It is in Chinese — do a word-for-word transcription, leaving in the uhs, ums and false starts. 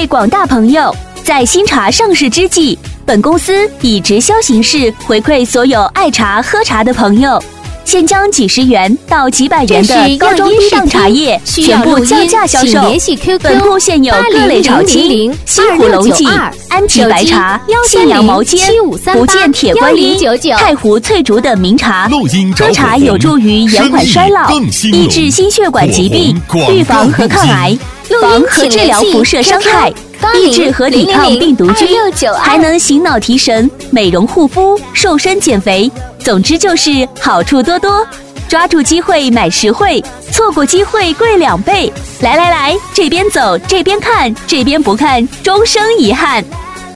位广大朋友，在新茶上市之际，本公司以直销形式回馈所有爱茶喝茶的朋友，现将几十元到几百元的高中低档茶叶全部降价销售。本铺现有各类炒青、西湖龙井、安吉白茶、信阳毛尖、福建铁观音、太湖翠竹等名茶。喝茶有助于延缓衰老，抑制心血管疾病，预防和抗癌，防和治疗辐射伤害，抑制和抵抗病毒菌，还能醒脑提神、美容护肤、瘦身减肥。总之就是好处多多，抓住机会买实惠，错过机会贵两倍。来来来，这边走这边看，这边不看终生遗憾。